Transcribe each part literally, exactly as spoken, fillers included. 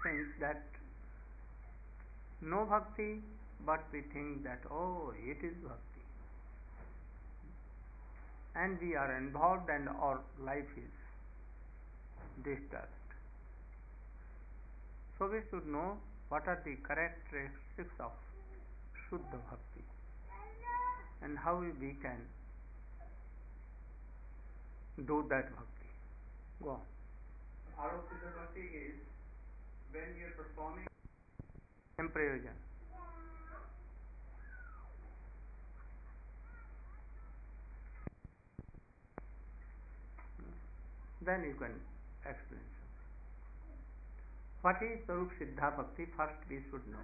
sense that no bhakti, but we think that oh, it is bhakti, and we are involved and our life is disturbed. So we should know what are the characteristics of Shuddha Bhakti and how we can do that bhakti. Go on. Arupita Bhakti is when you are performing Prayojan. Then you can explain something. What is Sarup Siddha Bhakti? First we should know.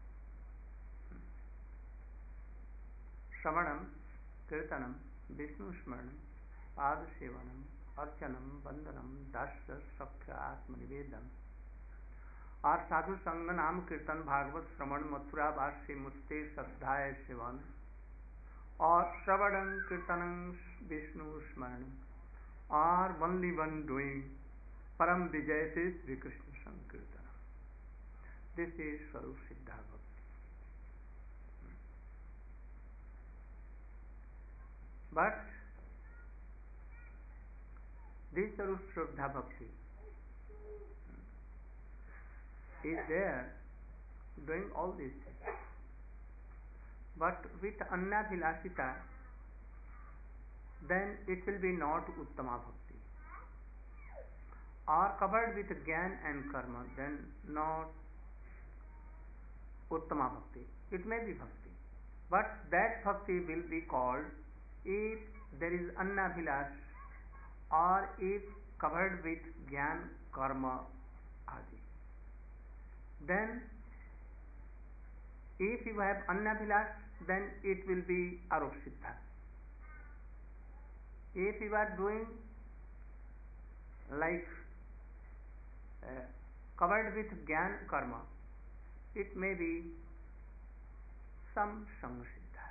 Shravanam, Kirtanam, Vishnu Smaranam, Pada Sevanam, Archanam, Vandanam, Dasya, Sakhya, Atma Nivedam. और साधु संग नाम कीर्तन भागवत श्रवण मथुरा वासी मुस्ते श्रद्धाय seven और श्रवण कीर्तन विष्णु स्मरण और only one doing परम विजय से श्री कृष्ण संकीर्तन. दिस इज स्वरूप सिद्धा भक्ति. बट दिस स्वरूप श्रद्धा भक्ति is there doing all these things, but with Anna Vilasita, then it will be not Uttama Bhakti, or covered with Gyan and Karma, then not Uttama Bhakti. It may be Bhakti, but that Bhakti will be called if there is Anna Vilas or if covered with Gyan, Karma, Adi. Then if you have Annabhilas, then it will be Arup Siddha. If you are doing like uh, covered with Gyan Karma, it may be some Sangha Siddha.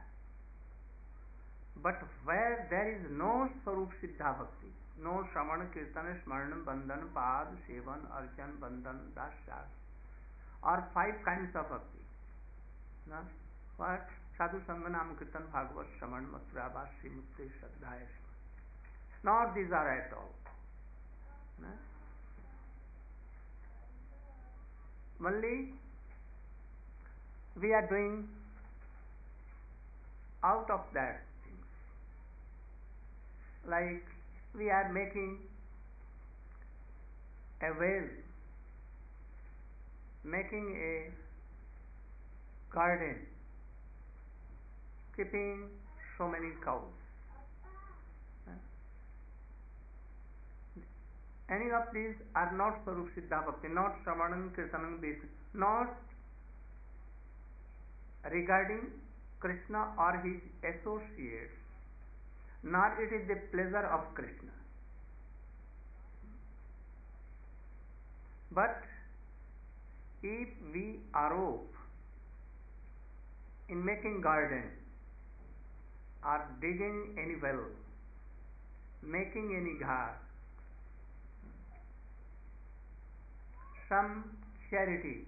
But where there is no Swarup Siddha Bhakti, no Shravan, Kirtan, Smaran, Bandhan, Pad, Sevan, Archan, Bandhan, Dasya, or five kinds of bhakti. No? What? Sadhu Sangha Nam Kirtan Bhagavad Shravan Mathura Vasi Mukti Shraddhaya. Not these are at all. No? Only we are doing out of that things. Like we are making a well, making a garden, keeping so many cows. Any of these are not Swarup Siddha Bhakti, not Shravanam, Kirtanam, this, not regarding Krishna or his associates, nor it is the pleasure of Krishna. But if we arope in making garden or digging any well, making any ghar, some charity,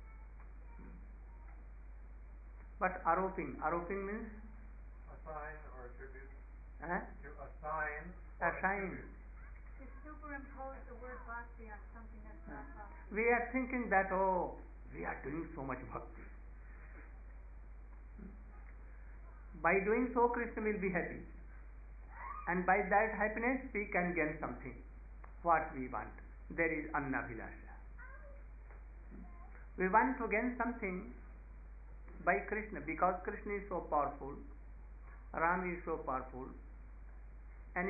but aroping, aroping means assign or attribute. eh? To assign. Assign. To superimpose the word bhakti on something that's not bhakti. We are thinking that oh, we are doing so much bhakti. By doing so, Krishna will be happy, and by that happiness we can gain something. What we want? There is Anna Vilasha. We want to gain something by Krishna because Krishna is so powerful, Ram is so powerful, any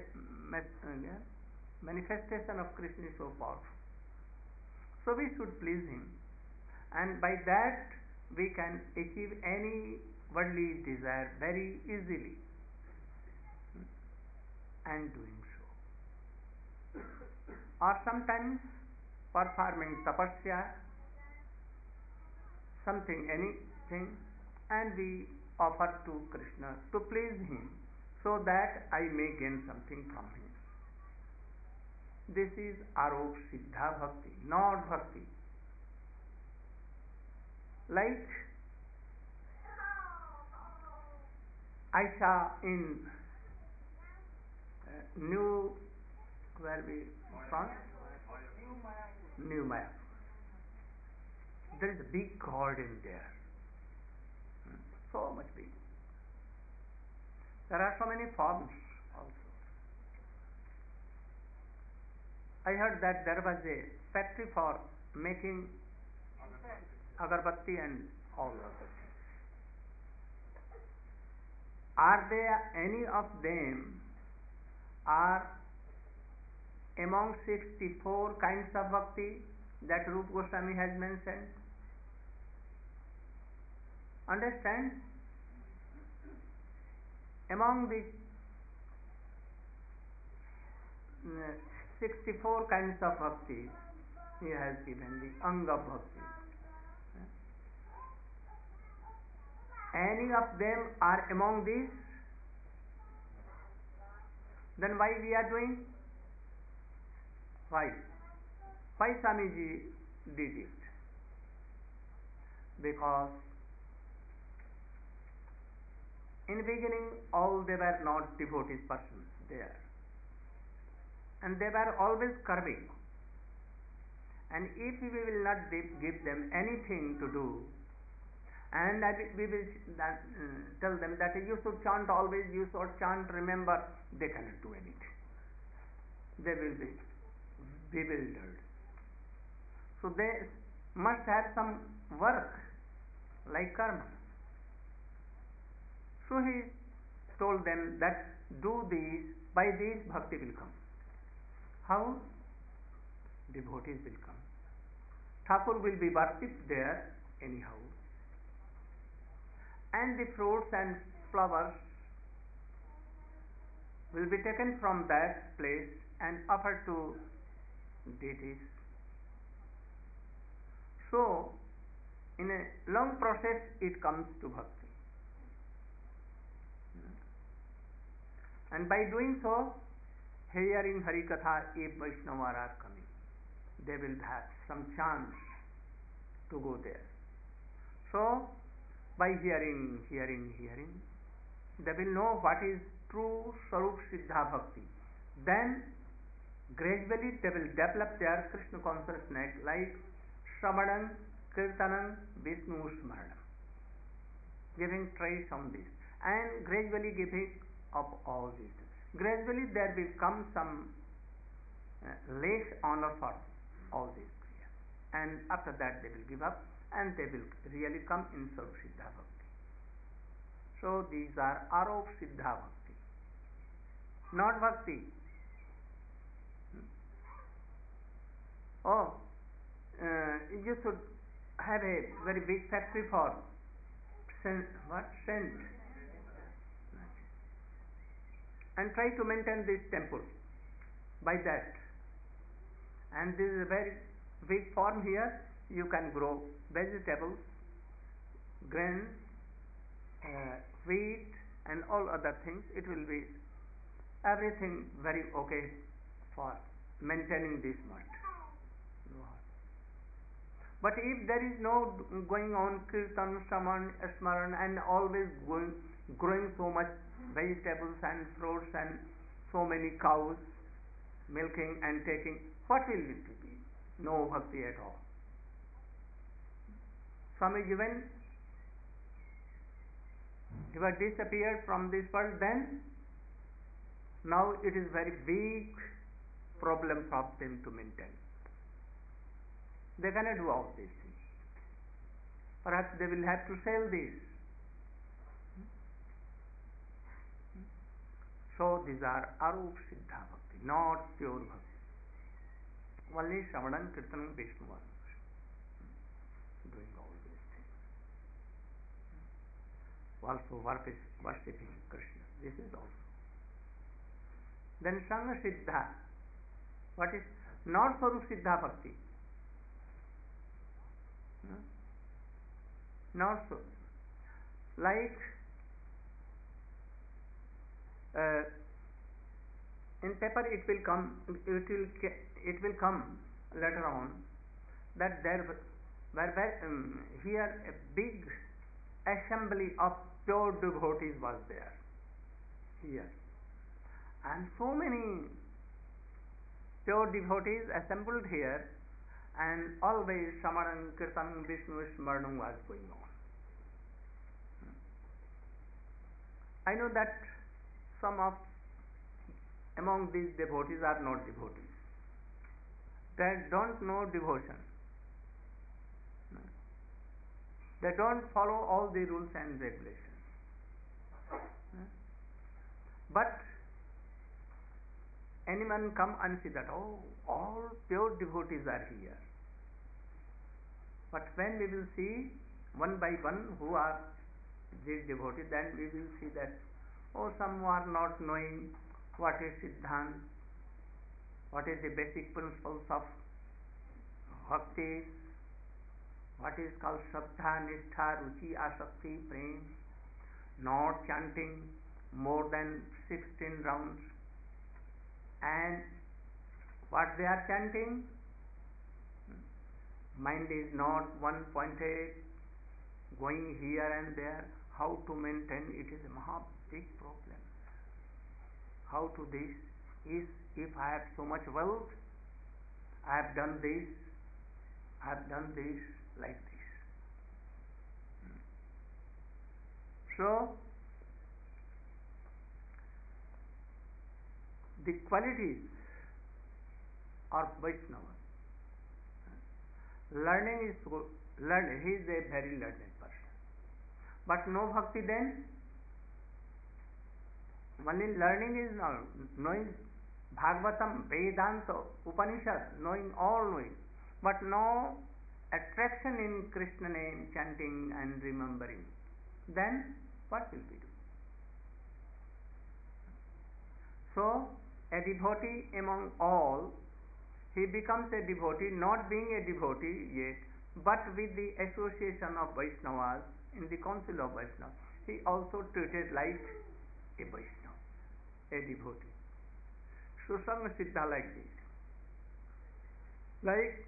manifestation of Krishna is so powerful. So we should please him, and by that we can achieve any worldly desire very easily, and doing so. Or sometimes performing tapasya, something, anything, and we offer to Krishna to please him, so that I may gain something from him. This is Arop Siddha Bhakti, not Bhakti. Like I saw in uh, New, where we from? New Maya. There is a big garden there. Hmm. So much big. There are so many forms also. I heard that there was a factory for making agarbatti and all other things. Are there any of them are among sixty-four kinds of bhakti that Rupa Goswami has mentioned? Understand? Among the uh, sixty-four kinds of bhakti, he has given the Anga bhakti. Any of them are among these? Then why we are doing? Why? Why Swamiji did it? Because in beginning all they were not devotees persons there, and they were always karmic. And if we will not give them anything to do, and we will that, uh, tell them that you should chant always, you should chant, remember, they cannot do anything. They will be bewildered. So they must have some work like karma. So he told them that do these, by these bhakti will come. How? Devotees will come. Thakur will be worshipped there anyhow. And the fruits and flowers will be taken from that place and offered to deities. So, in a long process, it comes to bhakti. And by doing so, here in Harikatha, if Vaishnavas are coming, they will have some chance to go there. So, by hearing, hearing, hearing, they will know what is true Swarup Siddha Bhakti. Then, gradually they will develop their Krishna consciousness like Shravanam, Kirtanam, Vishnu Smaranam, giving trace on this, and gradually giving up all these. Gradually there will come some uh, less honor for all these prayers, and after that they will give up and they will really come in Swarup Siddha Bhakti. So these are Arup Siddha Bhakti, not Bhakti. Oh, uh, you should have a very big factory for scent, what scent, and try to maintain this temple by that. And this is a very big farm here. You can grow vegetables, grains, uh, wheat, and all other things. It will be everything very okay for maintaining this much. But if there is no going on kirtan, shraman, smaran, and always going, growing so much vegetables and fruits and so many cows milking and taking, what will it be? No bhakti at all. Swamiji, when he was disappeared from this world, then now it is very big problem for them to maintain. They cannot do all these things. Perhaps they will have to sell this. So these are Arup Siddha Bhakti, not pure Bhakti. Only Shravanam, Kirtanam, Vishnu doing all these things. Also worshipping Krishna. This is also. Then Sangha Siddha. What is not Swarup Siddha Bhakti? Not so. Like uh, in paper, it will come. It will. It will come later on that there where, where um, here a big assembly of pure devotees was there here, and so many pure devotees assembled here, and always Shamaran, Kirtan, Vishnu Smaranam was going on. I know that some of among these devotees are not devotees. They don't know devotion. They don't follow all the rules and regulations. But anyone come and see that, oh, all pure devotees are here. But when we will see one by one who are these devotees, then we will see that, oh, some are not knowing what is Siddhant, what is the basic principles of bhakti, what is called Shraddha, Nishtha, Ruchi, Asakti, Prem, not chanting more than sixteen rounds, and what they are chanting, mind is not one pointed, going here and there. How to maintain it is a maha big problem. How to this is, if I have so much wealth, I have done this, I have done this, like this. So the qualities of Vaishnava, learning is good, learn, he is a very learned person, but no bhakti, then only learning is not knowing Bhagavatam, Vedanta, Upanishad, knowing all knowing, but no attraction in Krishna name, chanting and remembering, then what will we do? So a devotee among all, he becomes a devotee, not being a devotee yet, but with the association of Vaishnavas in the council of Vaishnavas, he also treated like a Vaishnava, a devotee. Susanga Siddha like this. Like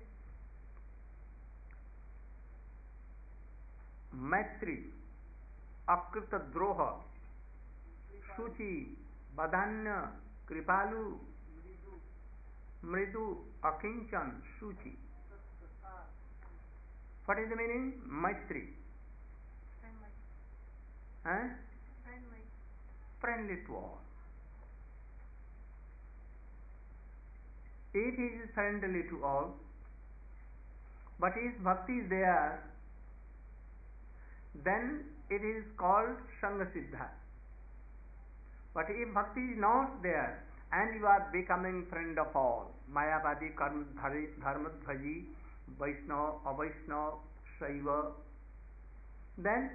Maitri, Akrita Droha, Shuchi, Badanya, Kripalu, Mridu, Akinchan, Shuchi. What is the meaning? Maitri. Friendly. Eh? Friendly. Friendly to all. If he is friendly to all, but if bhakti is there, then it is called Sangha Siddha. But if bhakti is not there, and you are becoming friend of all, Mayavadi, Dharmadhaji, Vaishnava, Avaishnava, Shaiva, then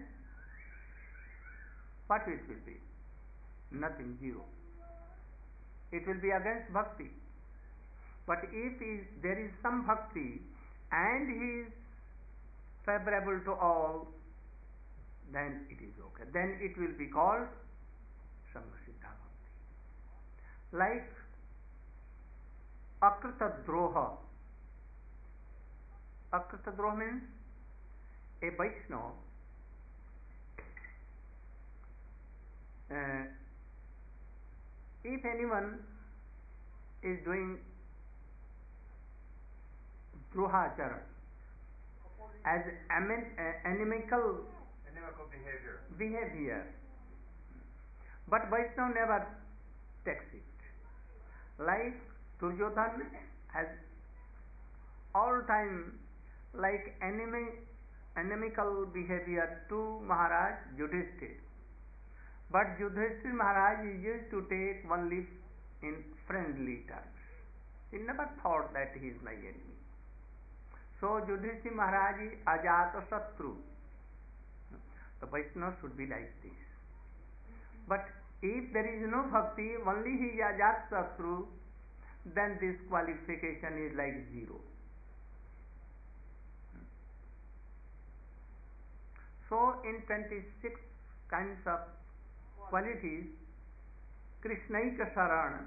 what it will be? Nothing, zero. It will be against bhakti. But if is, there is some bhakti and he is favorable to all, then it is okay. Then it will be called Sangha Siddha Bhakti. Like Akrita Droha. Akrita Droha means a Vaishnava uh, if anyone is doing Drohachara as amin, uh, animical Inimical behavior. behavior, but Vaishnava never takes it. Like Duryodhan has all time like enemy, inimical behavior to Maharaj Yudhishthir. But Yudhishthir Maharaj used to take one leaf in friendly terms. He never thought that he is my enemy. So Yudhishthir Maharaj is Ajata Satru. The Vaishnava should be like this. But if there is no bhakti, only he is Ajata Satru, then this qualification is like zero. So in twenty-six kinds of qualities, Krishnaika Sarana,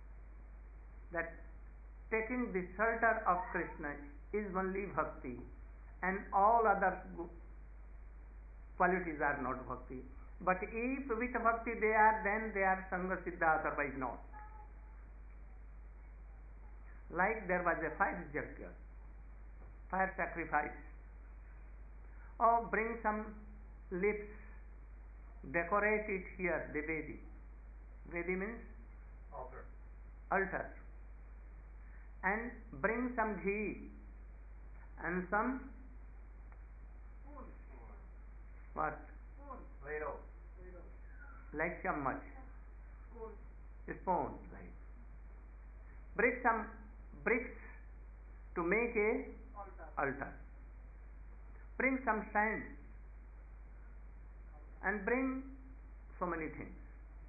that taking the shelter of Krishna is only bhakti, and all other qualities are not bhakti. But if with bhakti they are, then they are Sangha Siddha, otherwise not. Like there was a fire yajna, fire sacrifice. Oh, bring some leaves, decorate it here, the Vedi. Vedi means Altar. altar. And bring some ghee and some Spoon. what? Spoon. Ladle. Like chammach, Spoon. spoon, right? Bring some bricks to make a Altar. altar. Bring some sand and bring so many things.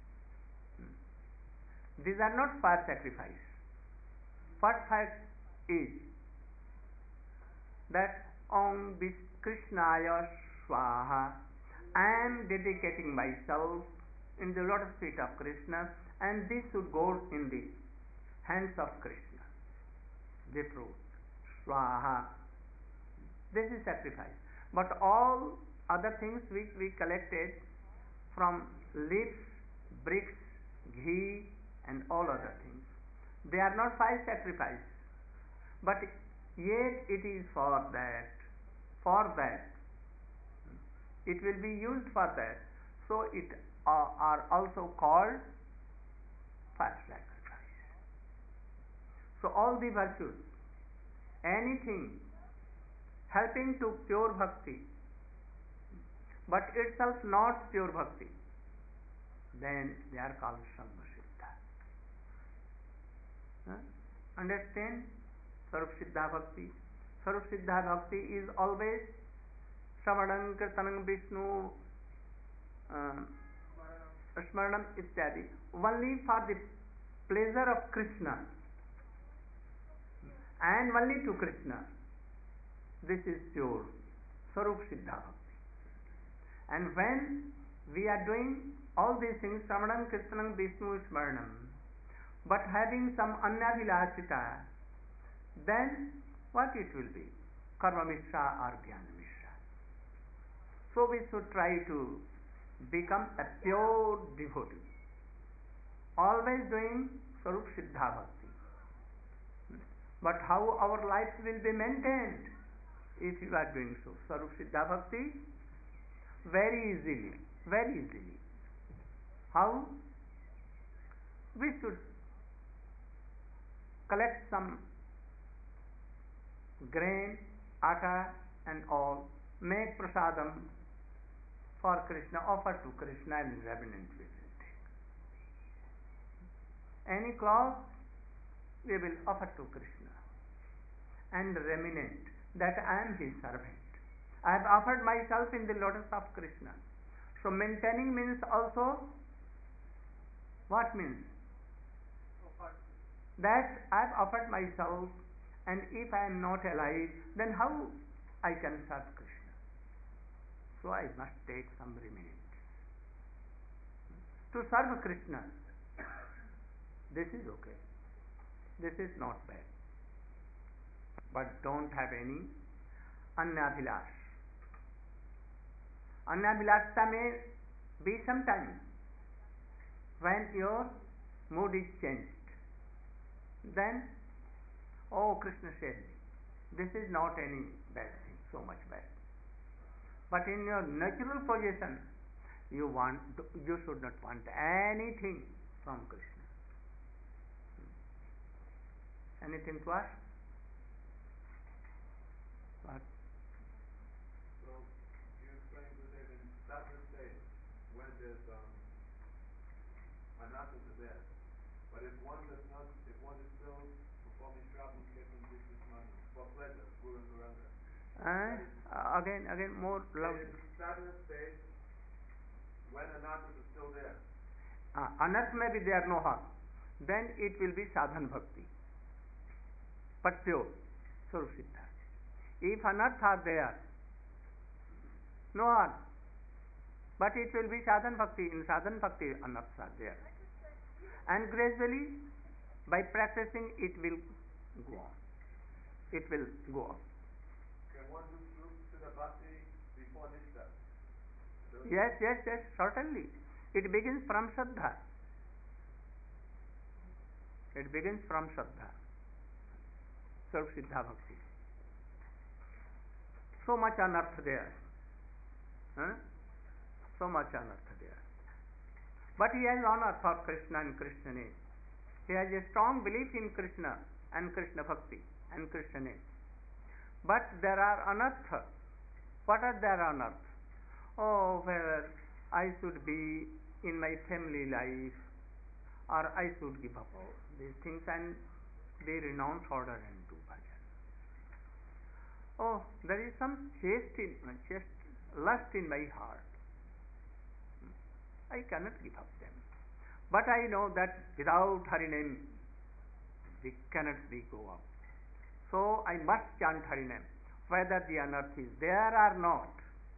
These are not fire sacrifice. First fact is that Om Krishnaya Swaha, I am dedicating myself in the lotus feet of Krishna, and this should go in the hands of Krishna, the fruit. Swaha. This is sacrifice. But all other things which we collected from leaves, bricks, ghee, and all other things, they are not fire sacrifice. But yet it is for that, for that. It will be used for that. So it are, are also called fire sacrifice. So all the virtues, anything helping to pure bhakti, but itself not pure bhakti, then they are called Sangha Siddha. Huh? Understand? Sarup Siddha Bhakti. Sarup Siddha Bhakti is always Shravanam, Kirtanam, Vishnu, uh, Smaranam, ityadi. Only for the pleasure of Krishna and only to Krishna. This is pure Sarup Siddha Bhakti. And when we are doing all these things, Shravanam, Kirtanam, Vishnu, Smaranam, but having some Annabhilasita, then what it will be? Karma Mishra or Jnana Mishra. So we should try to become a pure devotee, always doing Sarup Siddha Bhakti. But how our lives will be maintained if you are doing so? Sarup Siddha Bhakti? Very easily, very easily. How? We should collect some grain, atta and all, make prasadam for Krishna, offer to Krishna and remnant we will take. Any cloth we will offer to Krishna and remnant, that I am his servant. I have offered myself in the lotus of Krishna. So maintaining means also, what means? That I have offered myself, and if I am not alive, then how I can serve Krishna? So I must take some remnant. To serve Krishna, this is okay. This is not bad. But don't have any Annabhilash. Annabhilashta may be sometime when your mood is changed. Then, oh, Krishna said, this is not any bad thing, so much bad. But in your natural position, you want, you should not want anything from Krishna. Anything to ask? What? So you explained that in sadhana state, when there's um, anatta there, but if one does not, if one is still performing Shravan, Kirtan, Vishnu Smaranam for pleasure, Guru and Guranga. Uh, again, again, more loud. In sadhana state, when anatta is still there. Uh, anarth may be there, no harm. Then it will be sadhan bhakti. But pure, Sarup Siddha. If anarth are there, no harm. But it will be sadhan bhakti. In sadhan bhakti, anarths are there. And gradually, by practicing, it will go on. It will go on. Can one do Swarup the bhakti before nishtha. Don't Yes, yes, yes, certainly. It begins from Shraddha. It begins from Shraddha. Sarv Siddha Bhakti. So much unearthed there. Huh? So much unearthed there. But he has honor for Krishna and Krishna name. He has a strong belief in Krishna and Krishna Bhakti and Krishna name. But there are unearthed. What are there unearthed? Oh, whether I should be in my family life, or I should give up all these things and they renounce order and do bhajan. Oh, there is some chaste in chaste lust in my heart. I cannot give up them. But I know that without Hari name we cannot be go up. So I must chant Hari name, whether the unearth is there or not.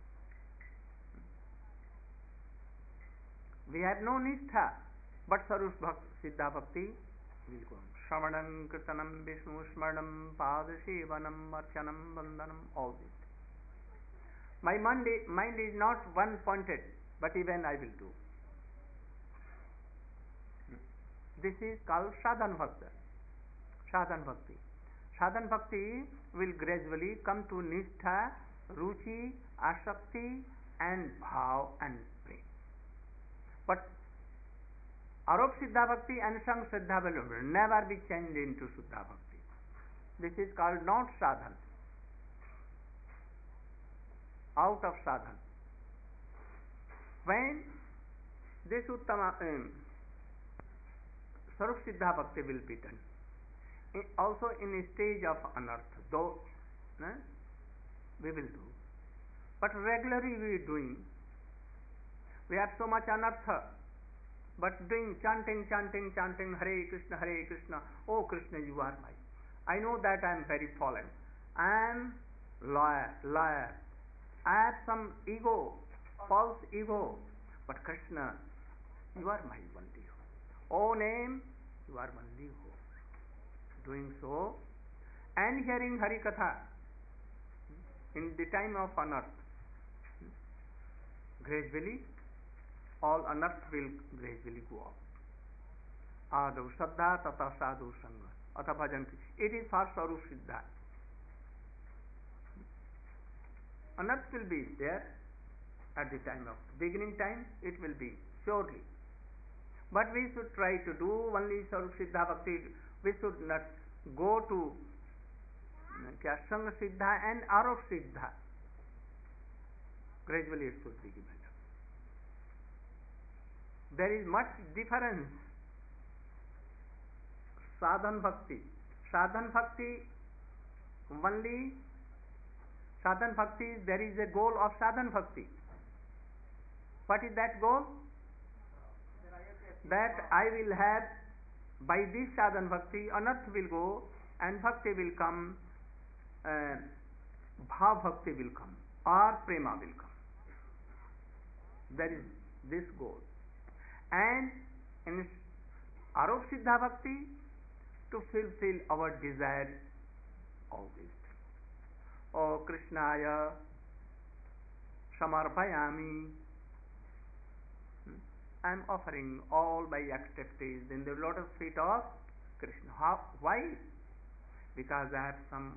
We have no nistha, but Sarva Siddha Bhakti will go on. Shravanam, Kirtanam, Vishnu Smaranam, Padasevanam, Archanam, Vandanam, all this. My mind is, mind is not one pointed, but even I will do. This is called Sadhan Bhakti. Sadhan Bhakti. Sadhan Bhakti will gradually come to Nistha, Ruchi, Asakti and Bhav and Prem. But Arop Siddha Bhakti and Sang Siddha will never be changed into Siddha Bhakti. This is called not sadhan. Out of sadhan. When this Uttama um, Sarup Siddha Bhakti will be done, in, also in a stage of unearth, though eh, we will do. But regularly we are doing. We have so much anartha, but doing chanting, chanting, chanting, Hare Krishna, Hare Krishna, oh Krishna, you are my. I know that I am very fallen. I am liar, liar. I have some ego, false ego. But Krishna, you are my Vandiho. Oh name, you are Vandiho. Doing so, and hearing Hari Katha in the time of unearth, gradually all unearth will gradually go up. Adav Shraddha Tata Sadhu Sangha Atha Bhajanti. It is for Sarup Siddha. Unearth will be there at the time of beginning time, it will be surely. But we should try to do only Sarup Siddha Bhakti. We should not go to Sangha Siddha and Arop Siddha. Gradually it should be given. There is much difference. Sadhan Bhakti. Sadhan Bhakti only Sadhan Bhakti, there is a goal of Sadhan Bhakti. What is that goal? That I will have, by this Sadhan Bhakti, unearth will go and Bhakti will come, uh, Bhav Bhakti will come, or Prema will come. There is this goal. And in Arop Siddha Bhakti, to fulfill our desire, all these things. O Krishnaya Samarpayami, I am offering all my activities in the lotus feet of Krishna. How? Why? Because I have some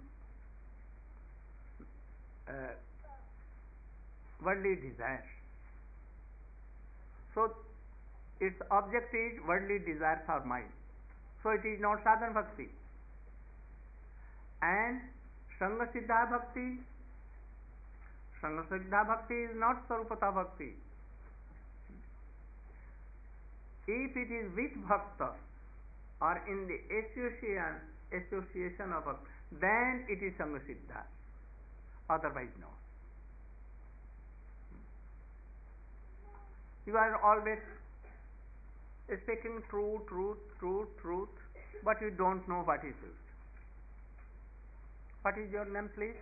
uh, worldly desires. So its object is worldly desires are mine. So it is not Sadhan Bhakti. And Sangha Siddha Bhakti, Sangha Siddha Bhakti is not Sarupata Bhakti. If it is with Bhakta or in the association, association of Bhakta, then it is Sangha Siddha. Otherwise no. You are always speaking truth, truth, truth, truth, but you don't know what is truth. What is your name, please?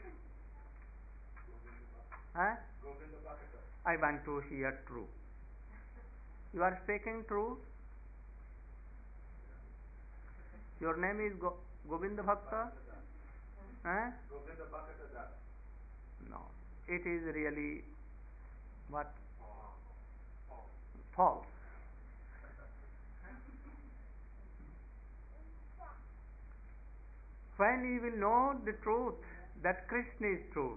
Huh? I want to hear truth. You are speaking truth. Your name is Go Govinda Bhakta? Huh? Govinda Bhakta Das. No. it is really what? Uh, oh. False. When you will know the truth, that Krishna is truth,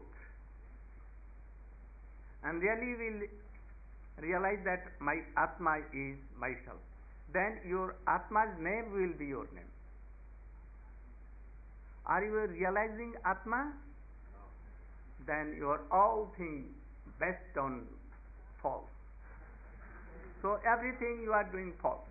and really will realize that my Atma is myself, then your Atma's name will be your name. Are you realizing Atma? No. Then you are all things based on false. So everything you are doing false.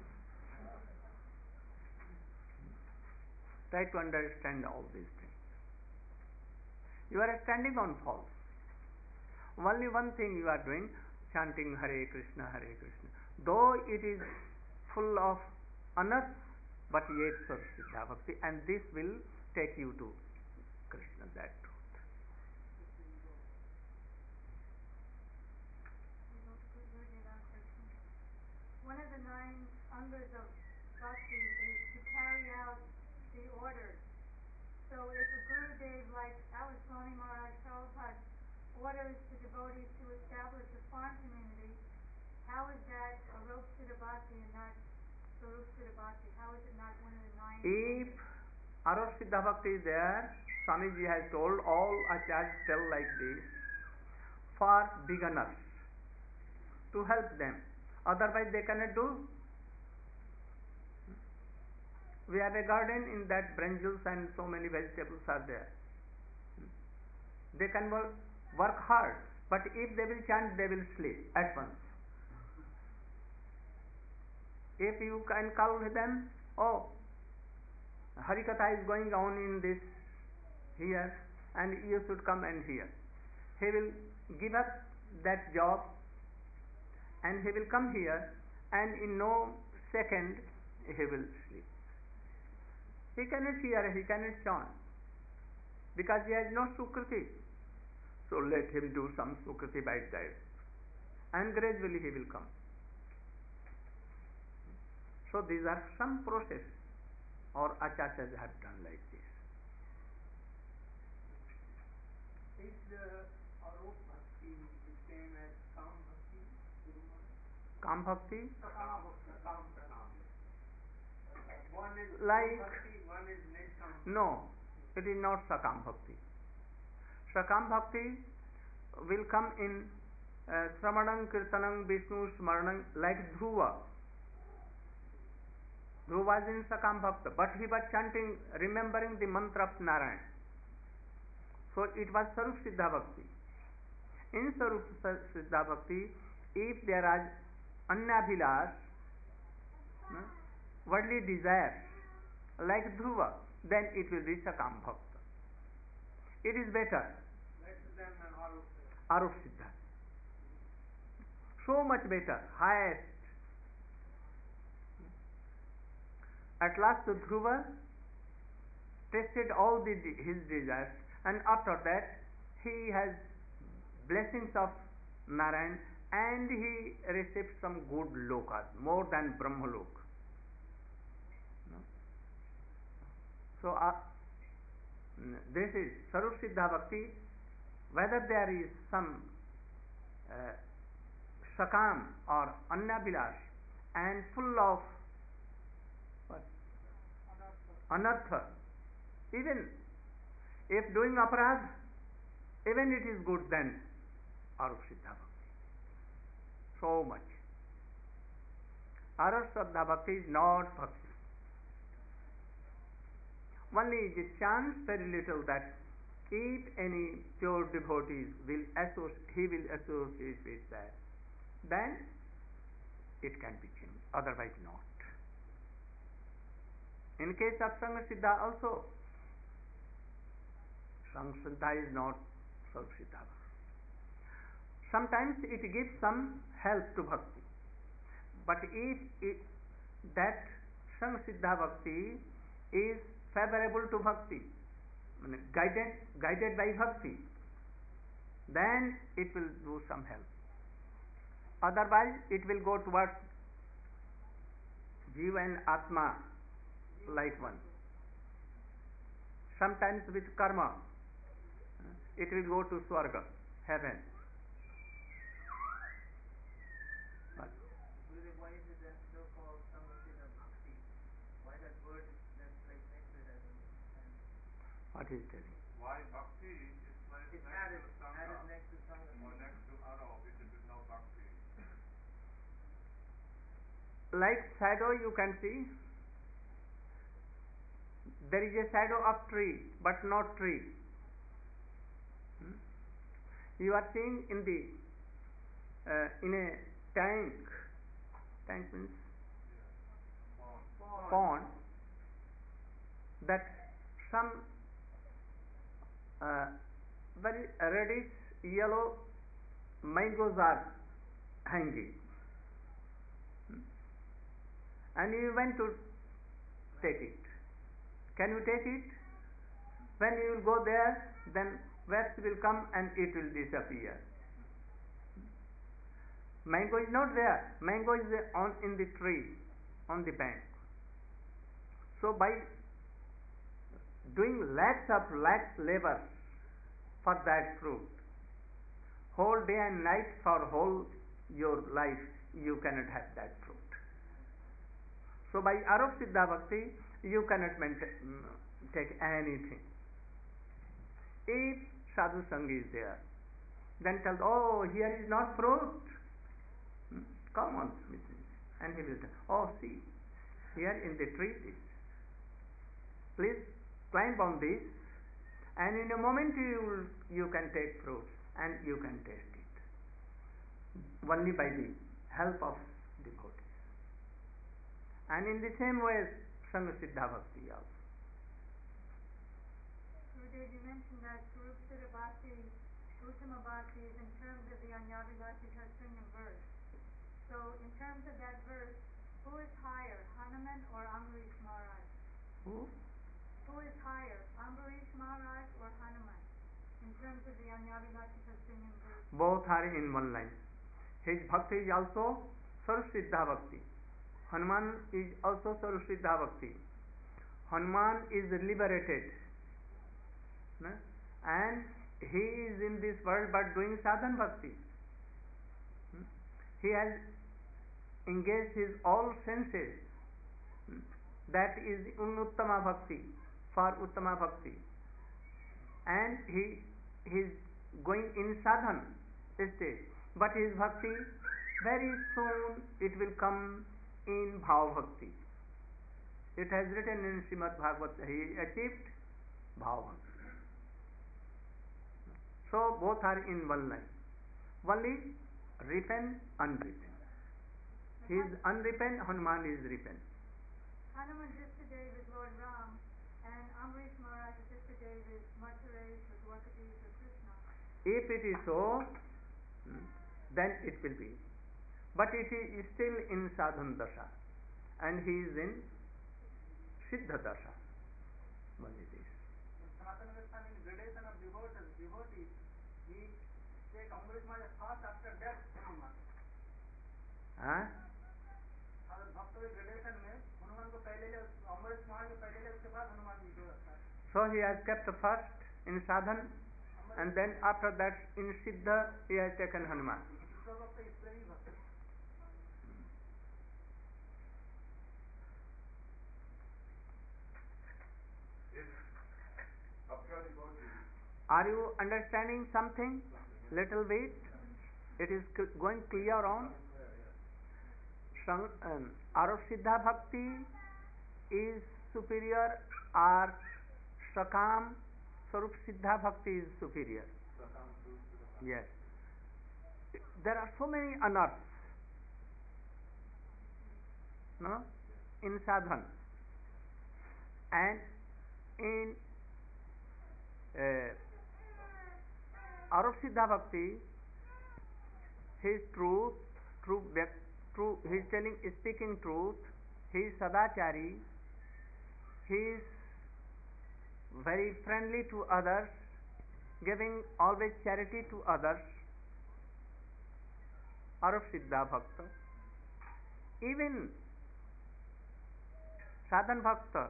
Try to understand all these things. You are standing on false. Only one thing you are doing, chanting Hare Krishna, Hare Krishna. Though it is full of unearth, but yet Sarvasiddha Bhakti, and this will take you to Krishna, that truth. One of the nine angas of bhakti is to carry out the orders. So if a Gurudev like our Swami Maharaj Prabhupada orders the devotees to establish a farm community, how is that Aropsita Bhakti and not Sarupsita Bhakti? How is it not one of the nine? If Aropsita Bhakti is there, Swamiji has told all acharyas tell like this, for beginners, to help them. Otherwise they cannot do. We have a garden, in that brinjals and so many vegetables are there. They can work, work hard, but if they will chant, they will sleep at once. If you can call them, oh, Harikatha is going on in this here, and you should come and hear. He will give up that job, and he will come here, and in no second he will sleep. He cannot hear, he cannot chant, because he has no Sukriti. So let him do some Sukriti by that, and gradually he will come. So these are some process, or acharyas have done like this. Is the Arop Bhakti the same as Kam Bhakti, Guru Maharaj? Kam Bhakti? Sakam, Sakam, Sakam. One is Like- Bhakti, one is Nishkam. No, it is not Sakam Bhakti. Sakam Bhakti will come in uh, Sramanam, Kirtanam, Vishnu, Smaranam, like Dhruva. Dhruva was in Sakam Bhakti, but he was chanting, remembering the mantra of Narayan. So it was Sarup Siddha Bhakti. In Sarup Siddha Bhakti, if there is Annabhilash, no, worldly desire, like Dhruva, then it will be Sakam Bhakti. It is better, Better than an Arop. Arup Siddha. So much better, highest. At last Dhruva tested all the, his desires, and after that he has blessings of Narayan, and he received some good lokas, more than Brahmalok. No? So uh, this is Sarup Siddha Bhakti. Whether there is some uh, Sakam or Annabhilash and full of what? Anartha, even if doing aparadh, even it is good, then Arup Siddha Bhakti. So much. Arup Siddha Bhakti is not Bhakti. Only it chants very little that if any pure devotees will associate, he will associate with that, then it can be changed, otherwise not. In case of Sangha Siddha also, Sangha Siddha is not Sarup Siddha Bhakti. Sometimes it gives some help to Bhakti, but if it, that Sangha Siddha Bhakti is favorable to Bhakti, guided, guided by Bhakti, then it will do some help. Otherwise it will go towards Jiva and Atma like one. Sometimes with karma it will go to Swarga. heaven. But Gurudev, why is it then still called Samasiddha Bhakti? Why that word is that's placed next to it? I don't understand. what is telling? Why bhakti is placed It's next added, to Sangha added next to Sangha. or next to Arab if it is no bhakti? Like shadow you can see, there is a shadow of tree but not tree. Hmm? You are seeing in the uh, in a tank, tank means Yeah. Pond. Pond. pond, that some uh, very reddish yellow mangoes are hanging. Hmm? And you went to take it. Can you take it? When you will go there, then wasp will come and it will disappear. Mango is not there. Mango is on in the tree, on the bank. So by doing lakhs of lakhs labor for that fruit, whole day and night for whole your life, you cannot have that fruit. So by Arup Siddha Bhakti, you cannot maintain, take anything. If Sadhu Sangh is there, then tell, oh, here is not fruit. Hmm? Come on, and he will tell, oh, see, here in the tree is. Please climb on this, and in a moment you you can take fruit and you can taste it. Only by the help of devotees. And in the same way, Sangha Siddha Bhakti also. Gurudev, you mentioned that Sarup Siddha Bhakti, Uttama Bhakti is in terms of the Anyavilasi Sringam verse. So in terms of that verse, who is higher, Hanuman or Ambarish Maharaj? Who? Who is higher, Ambarish Maharaj or Hanuman? In terms of the Anyavilasi Sringam verse. Both are in one line. His bhakti is also Sarup Siddha Bhakti. Hanuman is also Sarup Siddha Bhakti. Hanuman is liberated. No? And he is in this world but doing sadhan bhakti. Hmm? He has engaged his all senses. Hmm? That is Uttama Bhakti, for Uttama Bhakti. And he is going in sadhan stage. But his bhakti, very soon it will come in Bhav Bhakti. It has written in Srimad Bhagavad, he achieved Bhav Bhakti. So both are in one line. One is repent, unrepent. He is unrepent, Hanuman is repent. Hanuman Jistadev is Lord Ram, and Ambarish Maharaj Jistadev is Matharesh or Dwarkadis or Krishna. If it is so, then it will be. But it is still in sadhan dasha, and he is in siddha dasha. Only this. In Sanatana Goswami, in gradation of devotees, devotees, he take Ambarish Maharaj first, after that Hanuman. Huh? और भक्तों के gradation में हनुमान को पहले ले, अमृत महाराज को पहले ले, उसके बाद हनुमान जी को रखा है. So he has kept first in sadhan, and then after that in siddha he has taken Hanuman. दूसरा भक्त इस प्रेमी भक्त. If Bhakti devotee, Are you understanding something? Little bit. It is c- going clear on. Sang, um, Arup Siddha Bhakti is superior, or Sakam Sarup Siddha Bhakti is superior. Yes. There are so many unearths, no, in sadhan, and in uh, Arup Siddha Bhakti, his truth, true, true, he is telling, speaking truth, he is sadachari, he is very friendly to others, giving always charity to others. Arup Siddha Bhakta. Even Sadhan Bhakta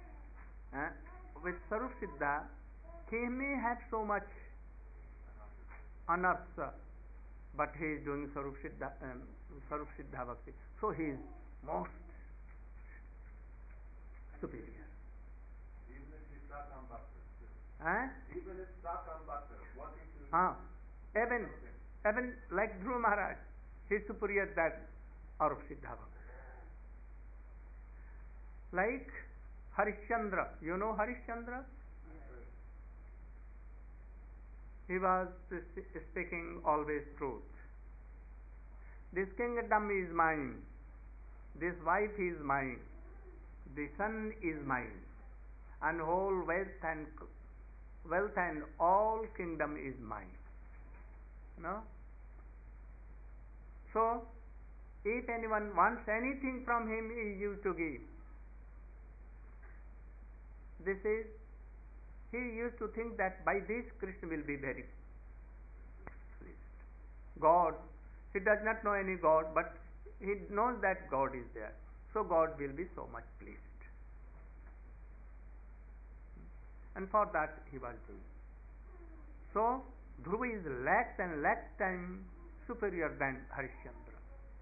uh, with Sarup Siddha, he may have so much unearths, uh, but he is doing Sarup Siddha, um, Sarup Siddha Bhakti. So he is most superior. Even if he's Sakam Bhakta. Eh? Even if Sakam Bhakta, wanting to Ah, even, something. even like Dhruva Maharaj, he is superior than Arup Siddha Bhakti. Like Harishchandra, you know Harishchandra? He was speaking always truth. This kingdom is mine, this wife is mine, the son is mine, and whole wealth and wealth and all kingdom is mine. No? So, if anyone wants anything from him, he used to give. This is, he used to think that by this Krishna will be very pleased. God, he does not know any God, but he knows that God is there. So God will be so much pleased. And for that he was doing. So Dhruva is lakhs and lakhs times superior than Harishchandra.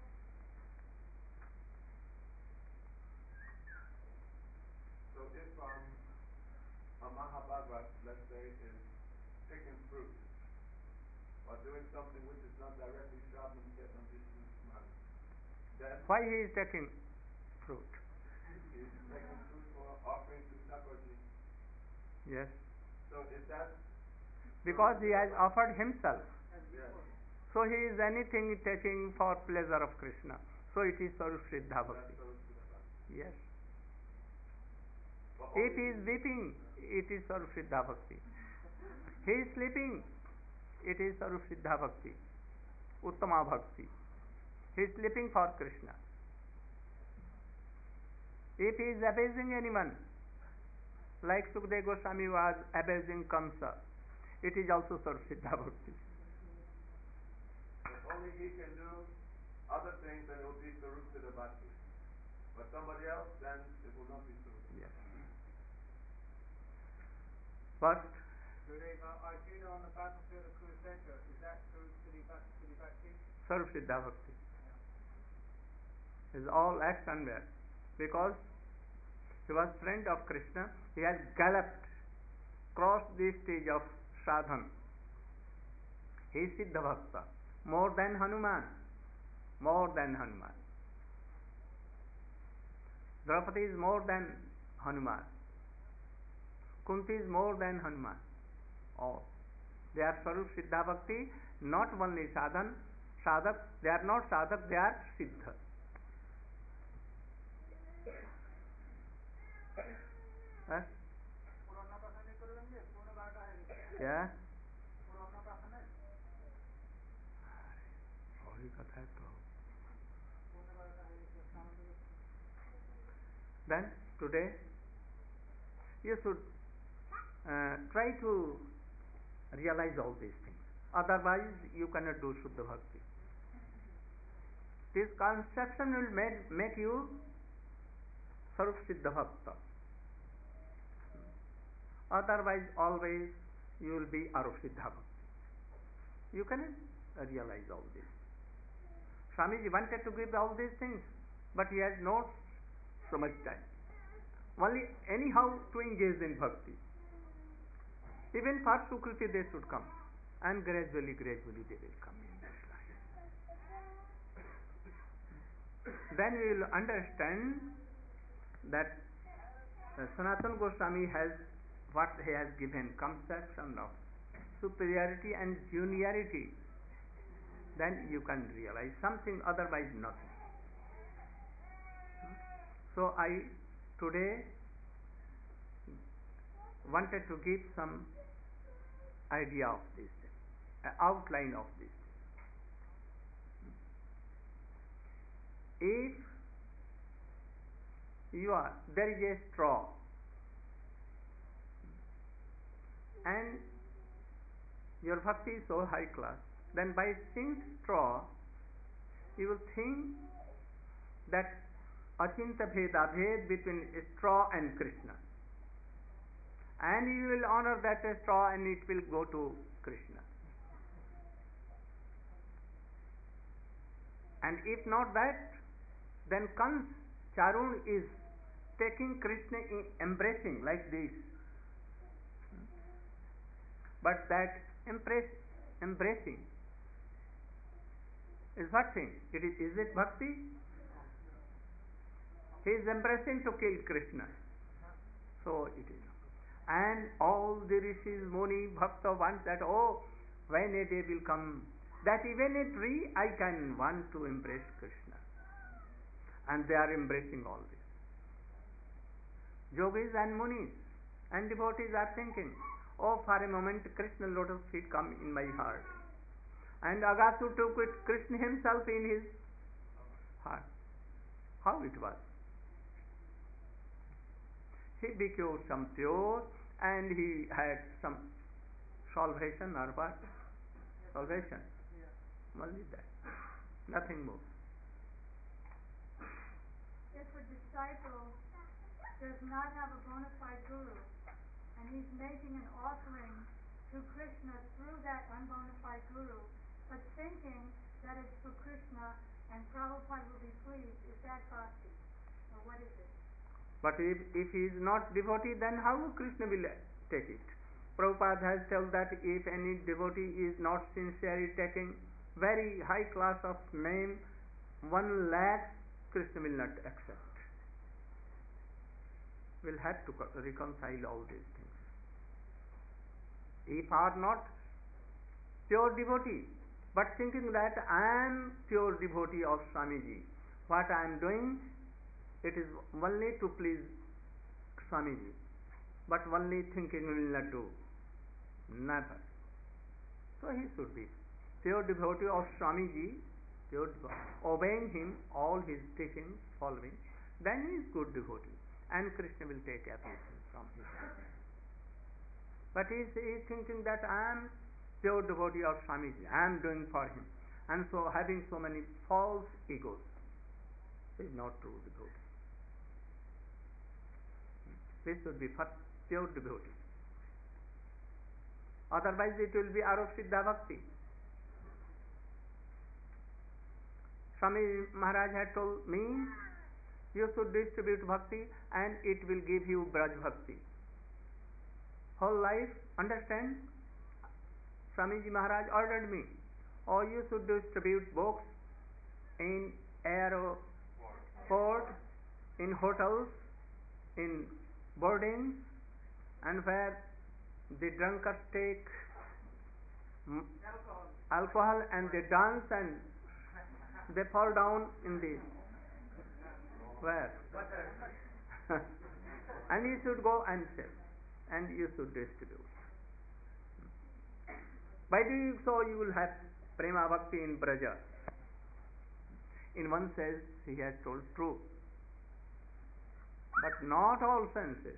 So if um, a Mahabhagat, let's say, is picking fruit, or doing something which is not directly Shravan Kirtan Vishnu Smaran, then Why he is taking fruit? he's taking fruit for offering to Thakurji. Yes. So is that Because he has offered himself. yes? So he is anything taking for pleasure of Krishna. So it is Sarup Siddha That's Bhakti. Sarup Siddha. Yes. But If only he is weeping, it is Sarup Siddha Bhakti. He is sleeping, it is Sarup Siddha Bhakti. Uttama Bhakti. He is sleeping for Krishna. If he is abasing anyone, like Sukadeva Goswami was abasing Kamsa, it is also Sarup Siddha Bhakti. if only he can do other things, then it will be Sarup Siddha Bhakti. But somebody else, then it will not be Sarup. Yes. First, Gurudeva, Arjuna on the battlefield of Kurukshetra, is that Sarup Siddhi Bhakti? Sarup Siddha Bhakti is all acts unaware. Because he was friend of Krishna, he has galloped, crossed the stage of sadhan. He is Siddha Bhakta, more than Hanuman, more than Hanuman. Draupadi is more than Hanuman. Kunti is more than Hanuman. All. They are Sarup Siddha Bhakti, not only sadhan, sadhak, they are not sadhak, they are Siddha. Huh? Yeah? वही कथा है तो. Then today you should uh, try to realize all these things. Otherwise you cannot do Shuddha Bhakti. This conception will make, make you Sarup Siddha Bhakta. Otherwise always you will be Arup Siddha Bhakti. You cannot realize all this. Swamiji wanted to give all these things, but he has not so much time. Only anyhow to engage in bhakti. Even for Sukriti they should come, and gradually, gradually they will come in this life. Then we will understand that uh, Sanatana Goswami has what he has given conception of superiority and juniority. Then you can realize something, otherwise nothing. So I today wanted to give some idea of this, an outline of this. If you are, there is a straw, and your bhakti is so high class, then by seeing straw, you will think that Achinta Bheda, Bhed between straw and Krishna. And you will honor that straw and it will go to Krishna. And if not that, then Kans, Charun is taking Krishna in embracing like this. But that embrace, embracing is what thing? It is, is it bhakti? He is embracing to kill Krishna. So it is. And all the rishis, Muni, Bhakta want that, oh, when a day will come, that even a tree I can want to embrace Krishna. And they are embracing all this. Yogis and Munis and devotees are thinking, oh, for a moment Krishna lotus feet come in my heart. And Agasu took it, Krishna himself in his heart. How it was? He became some pure and he had some salvation or what? Salvation. Only that. Nothing more. If a disciple does not have a bona fide guru and he's making an offering to Krishna through that unbona fide guru, but thinking that it's for Krishna and Prabhupada will be pleased, is that bhakti? Or what is it? But if, if he is not devotee, then how Krishna will take it? Prabhupada has told that if any devotee is not sincerely taking very high class of name, one lakh, Krishna will not accept. We'll have to reconcile all these things. If are not pure devotee, but thinking that I am pure devotee of Swamiji, what I am doing, it is only to please Swamiji, but only thinking will not do. Never. So he should be pure devotee of Swamiji, pure devotee, obeying him, all his teachings, following, then he is good devotee. And Krishna will take everything from him. But he is, he is thinking that I am pure devotee of Swamiji, I am doing for him. And so having so many false egos, is not true devotee. This should be first pure devotee. Otherwise it will be Arup Siddha Bhakti. Swami Maharaj had told me, you should distribute bhakti and it will give you Braj Bhakti. Whole life, understand? Swamiji Maharaj ordered me, or you should distribute books in airport, in hotels, in boardings, and where the drunkards take Alcohol. alcohol and they dance and they fall down in the where? And you should go and sell, and you should distribute. By doing so, you will have Prema Bhakti in Braja. In one sense, he has told true, but not all senses.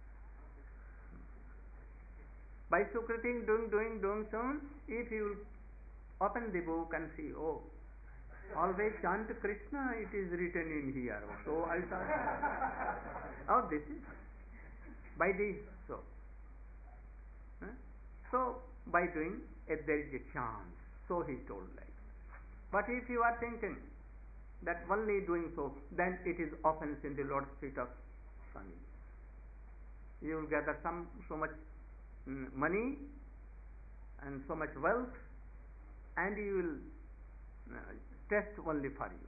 By Sukriti doing, doing, doing soon, if you open the book and see, oh, always chant Krishna, it is written in here. So I thought, oh, this is by this. So, huh? So by doing it, there is a chance. So he told like. But if you are thinking that only doing so, then it is offense in the Lord's feet of Swami. You will gather some so much mm, money and so much wealth, and you will uh, test only for you.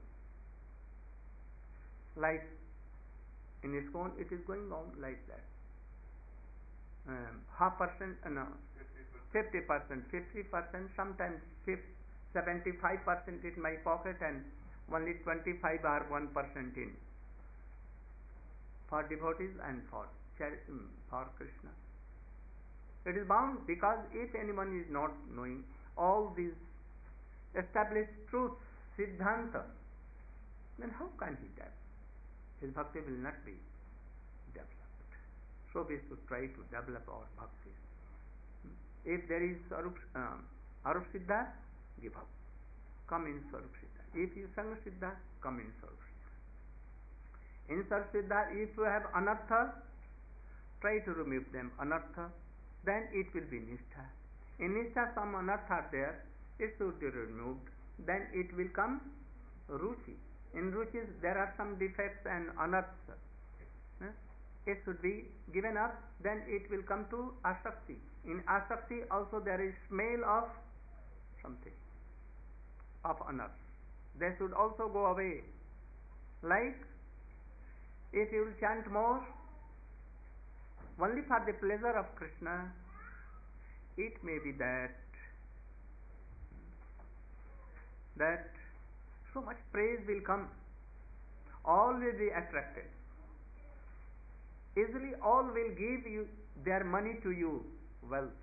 Like in ISKCON, it is going on like that. Um, half percent, uh, no, fifty percent, fifty percent, sometimes seventy-five percent in my pocket and only twenty-five or one percent in for devotees and for for Krishna. It is bound, because if anyone is not knowing all these established truths, Siddhanta, then how can he develop? His bhakti will not be developed. So we should try to develop our bhakti. If there is Sarup, um, Arup Siddha, give up. Come in Sarup Siddha. If you Sangha Siddha, come in Sarup Siddha. In Sarup Siddha, if you have Anartha, try to remove them. Anartha, then it will be Nishtha. In Nishtha, some Anartha are there, it should be removed. Then it will come ruchi. In ruchis there are some defects and anarthas. Eh? It should be given up, then it will come to asakti. In asakti also there is smell of something, of anarth. They should also go away. Like if you will chant more only for the pleasure of Krishna, it may be that that so much praise will come, all will be attracted. Easily all will give you their money to you, wealth.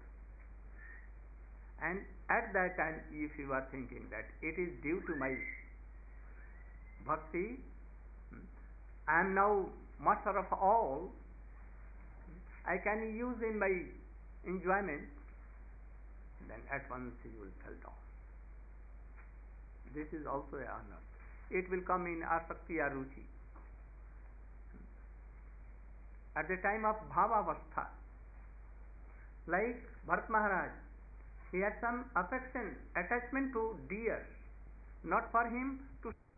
And at that time, if you are thinking that it is due to my bhakti, I am now master of all, I can use in my enjoyment, then at once you will fall down. This is also a honor. It will come in asakti or ruchi. At the time of bhavavastha, like Bharat Maharaj, he had some affection, attachment to deer, not for him to